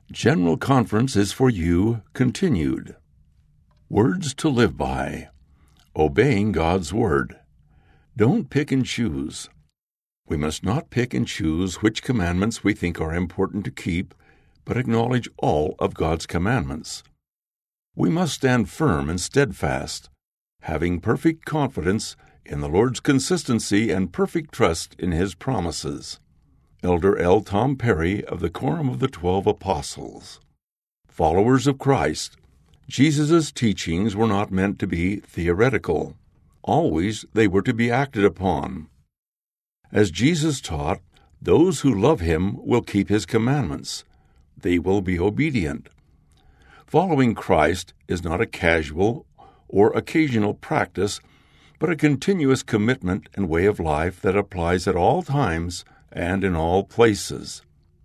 General Conference is for you, continued. Words to live by. Obeying God's Word. Don't pick and choose. We must not pick and choose which commandments we think are important to keep, but acknowledge all of God's commandments. We must stand firm and steadfast, having perfect confidence in the Lord's consistency and perfect trust in His promises. Elder L. Tom Perry of the Quorum of the 12 Apostles. Followers of Christ, Jesus' teachings were not meant to be theoretical. Always they were to be acted upon. As Jesus taught, those who love Him will keep His commandments. They will be obedient. Following Christ is not a casual or occasional practice, but a continuous commitment and way of life that applies at all times and in all places.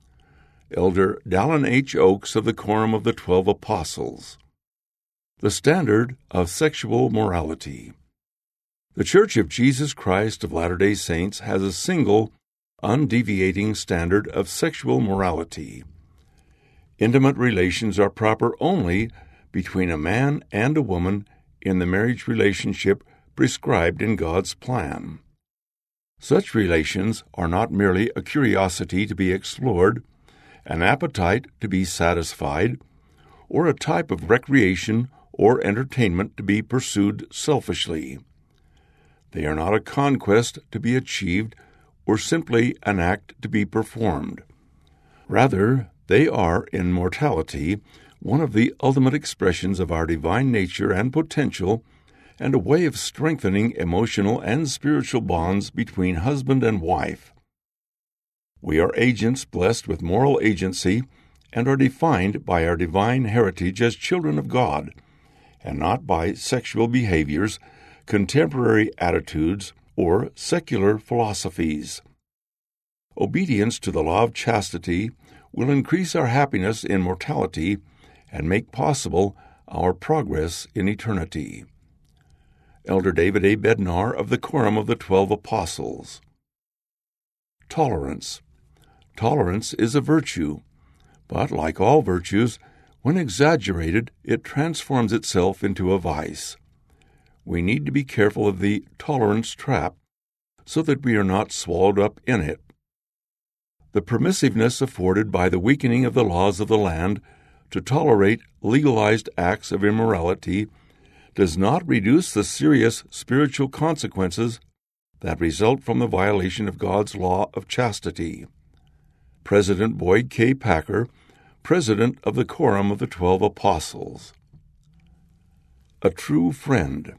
Elder Dallin H. Oaks of the Quorum of the 12 Apostles. The standard of sexual morality. The Church of Jesus Christ of Latter-day Saints has a single, undeviating standard of sexual morality. Intimate relations are proper only between a man and a woman in the marriage relationship prescribed in God's plan. Such relations are not merely a curiosity to be explored, an appetite to be satisfied, or a type of recreation or entertainment to be pursued selfishly. They are not a conquest to be achieved or simply an act to be performed. Rather, they are, in mortality, one of the ultimate expressions of our divine nature and potential, and a way of strengthening emotional and spiritual bonds between husband and wife. We are agents blessed with moral agency and are defined by our divine heritage as children of God, and not by sexual behaviors, contemporary attitudes, or secular philosophies. Obedience to the law of chastity will increase our happiness in mortality and make possible our progress in eternity. Elder David A. Bednar of the Quorum of the 12 Apostles. Tolerance. Tolerance is a virtue, but like all virtues, when exaggerated, it transforms itself into a vice. We need to be careful of the tolerance trap so that we are not swallowed up in it. The permissiveness afforded by the weakening of the laws of the land to tolerate legalized acts of immorality does not reduce the serious spiritual consequences that result from the violation of God's law of chastity. President Boyd K. Packer, President of the Quorum of the 12 Apostles. A true friend.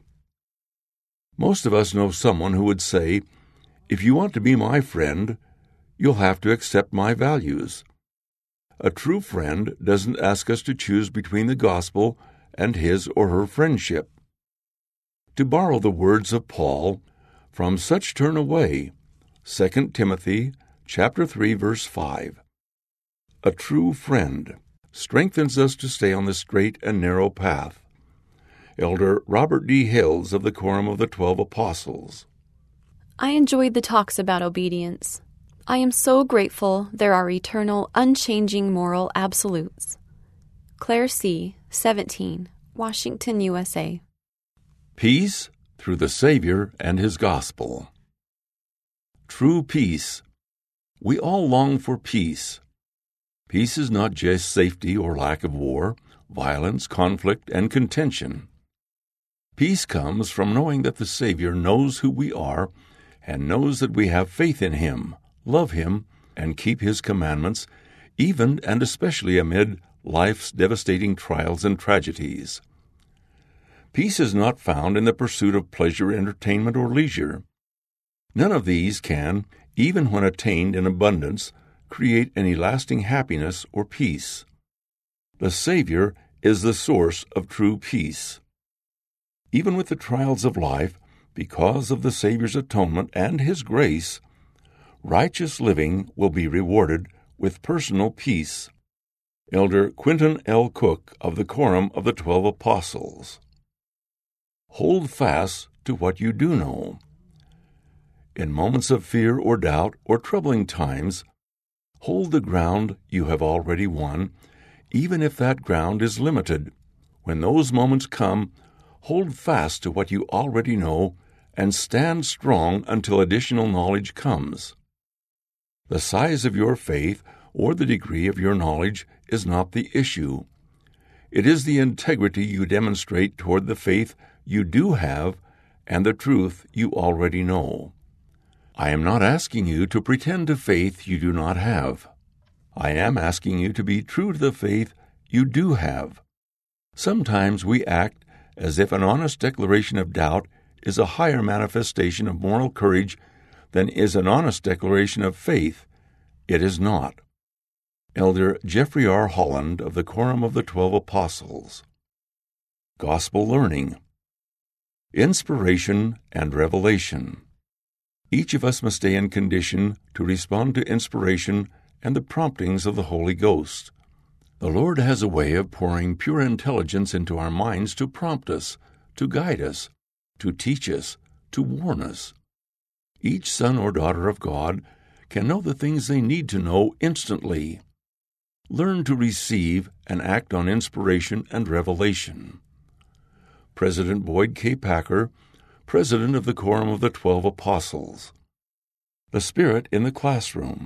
Most of us know someone who would say, "If you want to be my friend, you'll have to accept my values." A true friend doesn't ask us to choose between the gospel and his or her friendship. To borrow the words of Paul, "From such turn away," 2 Timothy chapter 3, verse 5. A true friend strengthens us to stay on the straight and narrow path. Elder Robert D. Hills of the Quorum of the 12 Apostles. I enjoyed the talks about obedience. I am so grateful there are eternal, unchanging moral absolutes. Claire C., 17, Washington, USA. Peace through the Savior and His Gospel. True peace. We all long for peace. Peace is not just safety or lack of war, violence, conflict, and contention. Peace comes from knowing that the Savior knows who we are and knows that we have faith in Him, love Him, and keep His commandments, even and especially amid life's devastating trials and tragedies. Peace is not found in the pursuit of pleasure, entertainment, or leisure. None of these can, even when attained in abundance, create any lasting happiness or peace. The Savior is the source of true peace. Even with the trials of life, because of the Savior's atonement and His grace, righteous living will be rewarded with personal peace. Elder Quinton L. Cook of the Quorum of the 12 Apostles. Hold fast to what you do know. In moments of fear or doubt or troubling times, hold the ground you have already won even if that ground is limited. When those moments come, hold fast to what you already know and stand strong until additional knowledge comes. The size of your faith or the degree of your knowledge is not the issue. It is the integrity you demonstrate toward the faith you do have and the truth you already know. I am not asking you to pretend to faith you do not have. I am asking you to be true to the faith you do have. Sometimes we act as if an honest declaration of doubt is a higher manifestation of moral courage than is an honest declaration of faith. It is not. Elder Jeffrey R. Holland of the Quorum of the 12 Apostles. Gospel Learning. Inspiration and revelation. Each of us must stay in condition to respond to inspiration and the promptings of the Holy Ghost. The Lord has a way of pouring pure intelligence into our minds to prompt us, to guide us, to teach us, to warn us. Each son or daughter of God can know the things they need to know instantly. Learn to receive and act on inspiration and revelation. President Boyd K. Packer, President of the Quorum of the 12 Apostles. The Spirit in the classroom.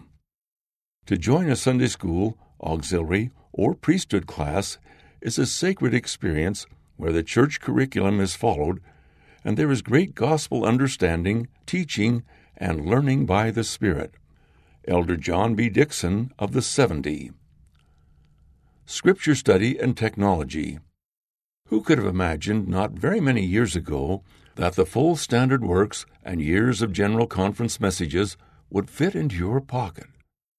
To join a Sunday school, auxiliary, or priesthood class is a sacred experience where the church curriculum is followed and there is great gospel understanding, teaching, and learning by the Spirit. Elder John B. Dixon of the 70. Scripture study and technology. Who could have imagined not very many years ago that the full standard works and years of General Conference messages would fit into your pocket?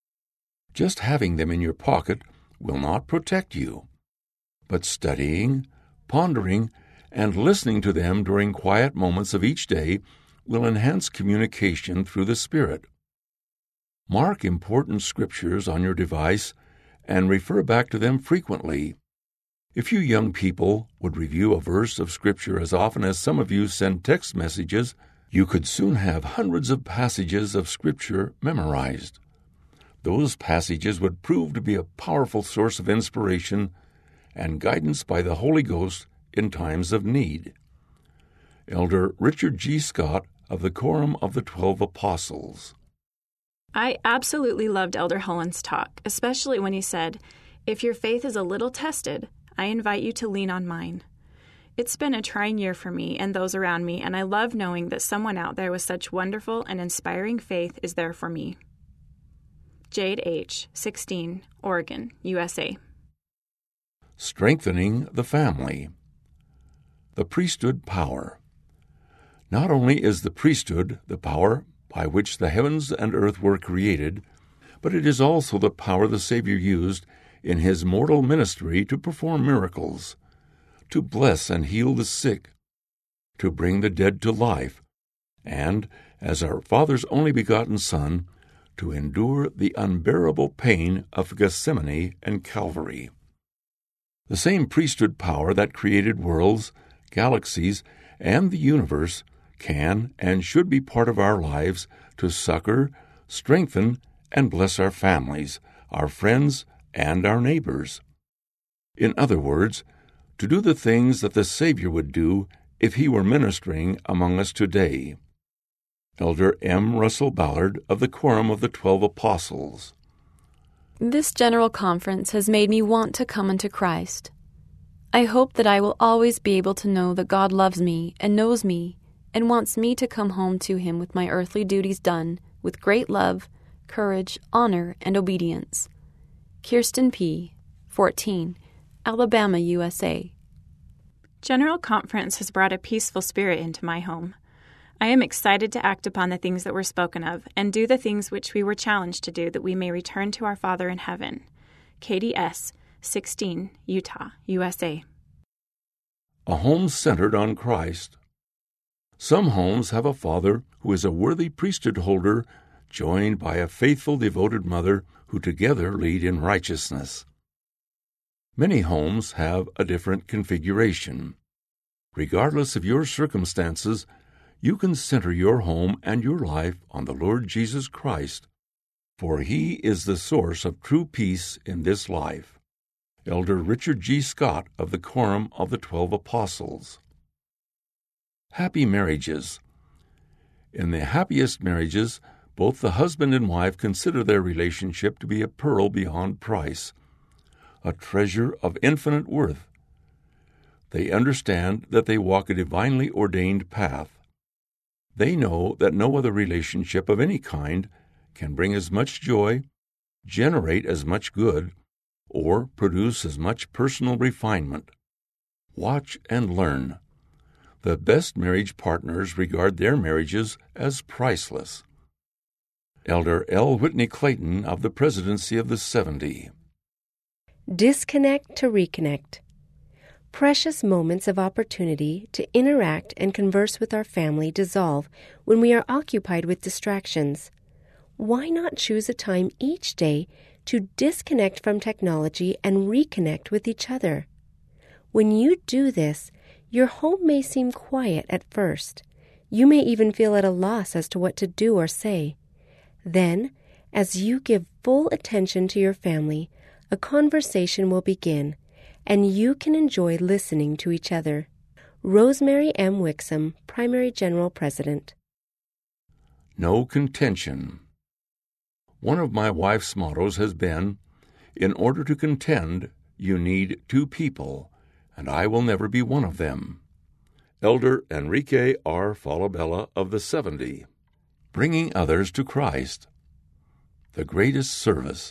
Just having them in your pocket will not protect you, but studying, pondering, and listening to them during quiet moments of each day will enhance communication through the Spirit. Mark important scriptures on your device and refer back to them frequently. If you young people would review a verse of Scripture as often as some of you send text messages, you could soon have hundreds of passages of Scripture memorized. Those passages would prove to be a powerful source of inspiration and guidance by the Holy Ghost in times of need. Elder Richard G. Scott of the Quorum of the 12 Apostles. I absolutely loved Elder Holland's talk, especially when he said, "If your faith is a little tested, I invite you to lean on mine." It's been a trying year for me and those around me, and I love knowing that someone out there with such wonderful and inspiring faith is there for me. Jade H., 16, Oregon, USA. Strengthening the family. The priesthood power. Not only is the priesthood the power by which the heavens and earth were created, but it is also the power the Savior used in his mortal ministry to perform miracles, to bless and heal the sick, to bring the dead to life, and, as our Father's only begotten Son, to endure the unbearable pain of Gethsemane and Calvary. The same priesthood power that created worlds, galaxies, and the universe can and should be part of our lives to succor, strengthen, and bless our families, our friends, and our neighbors. In other words, to do the things that the Savior would do if he were ministering among us today. Elder M. Russell Ballard of the Quorum of the 12 Apostles. This General Conference has made me want to come unto Christ. I hope that I will always be able to know that God loves me and knows me and wants me to come home to him with my earthly duties done with great love, courage, honor, and obedience. Kirsten P., 14, Alabama, USA. General Conference has brought a peaceful spirit into my home. I am excited to act upon the things that were spoken of and do the things which we were challenged to do that we may return to our Father in heaven. Katie S., 16, Utah, USA. A home centered on Christ. Some homes have a father who is a worthy priesthood holder, joined by a faithful, devoted mother who together lead in righteousness. Many homes have a different configuration. Regardless of your circumstances, you can center your home and your life on the Lord Jesus Christ, for he is the source of true peace in this life. Elder Richard G. Scott of the Quorum of the 12 Apostles. Happy marriages. In the happiest marriages, both the husband and wife consider their relationship to be a pearl beyond price, a treasure of infinite worth. They understand that they walk a divinely ordained path. They know that no other relationship of any kind can bring as much joy, generate as much good, or produce as much personal refinement. Watch and learn. The best marriage partners regard their marriages as priceless. Elder L. Whitney Clayton of the Presidency of the 70. Disconnect to reconnect. Precious moments of opportunity to interact and converse with our family dissolve when we are occupied with distractions. Why not choose a time each day to disconnect from technology and reconnect with each other? When you do this, your home may seem quiet at first. You may even feel at a loss as to what to do or say. Then, as you give full attention to your family, a conversation will begin, and you can enjoy listening to each other. Rosemary M. Wixom, Primary General President. No contention. One of my wife's mottos has been, "In order to contend, you need two people, and I will never be one of them." Elder Enrique R. Falabella of the 70. Bringing others to Christ. The greatest service.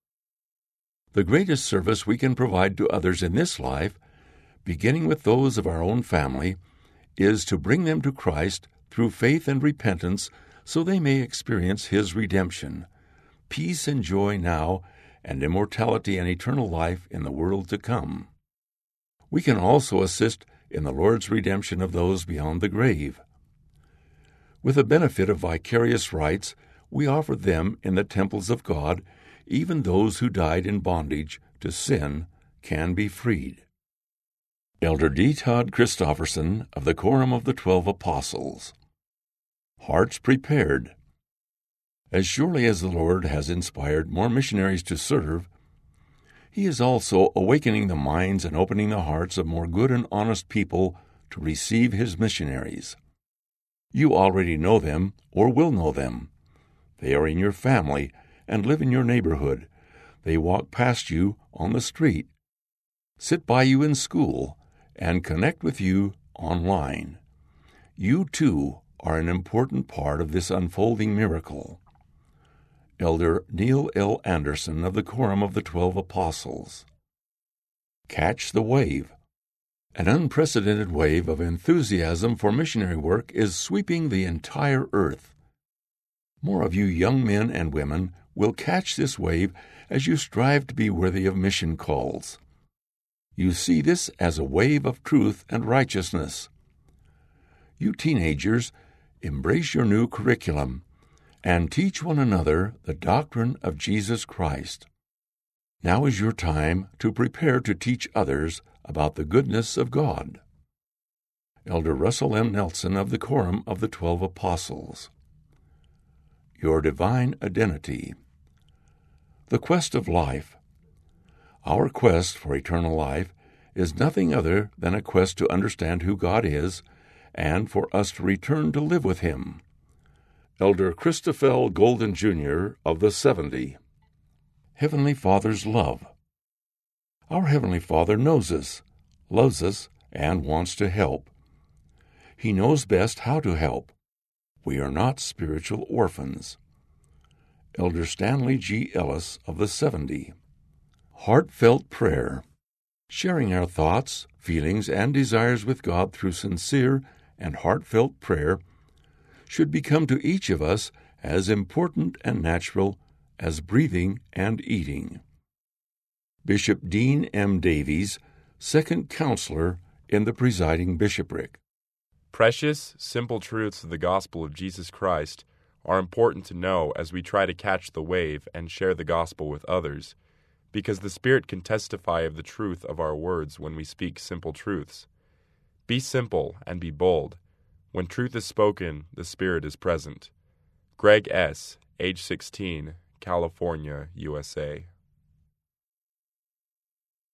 The greatest service we can provide to others in this life, beginning with those of our own family, is to bring them to Christ through faith and repentance so they may experience His redemption, peace and joy now, and immortality and eternal life in the world to come. We can also assist in the Lord's redemption of those beyond the grave. With the benefit of vicarious rights, we offer them in the temples of God. Even those who died in bondage to sin can be freed. Elder D. Todd Christofferson of the Quorum of the 12 Apostles. Hearts prepared. As surely as the Lord has inspired more missionaries to serve, He is also awakening the minds and opening the hearts of more good and honest people to receive His missionaries. You already know them or will know them. They are in your family and live in your neighborhood. They walk past you on the street, sit by you in school, and connect with you online. You, too, are an important part of this unfolding miracle. Elder Neil L. Anderson of the Quorum of the 12 Apostles. Catch the wave. An unprecedented wave of enthusiasm for missionary work is sweeping the entire earth. More of you young men and women will catch this wave as you strive to be worthy of mission calls. You see this as a wave of truth and righteousness. You teenagers, embrace your new curriculum and teach one another the doctrine of Jesus Christ. Now is your time to prepare to teach others about the goodness of God. Elder Russell M. Nelson of the Quorum of the 12 Apostles. Your divine identity. The quest of life. Our quest for eternal life is nothing other than a quest to understand who God is and for us to return to live with Him. Elder Christopher Golden, Jr. of the 70. Heavenly Father's love. Our Heavenly Father knows us, loves us, and wants to help. He knows best how to help. We are not spiritual orphans. Elder Stanley G. Ellis of the 70. Heartfelt prayer. Sharing our thoughts, feelings, and desires with God through sincere and heartfelt prayer should become to each of us as important and natural as breathing and eating. Bishop Dean M. Davies, Second Counselor in the Presiding Bishopric. Precious, simple truths of the gospel of Jesus Christ are important to know as we try to catch the wave and share the gospel with others, because the Spirit can testify of the truth of our words when we speak simple truths. Be simple and be bold. When truth is spoken, the Spirit is present. Greg S., age 16, California, USA.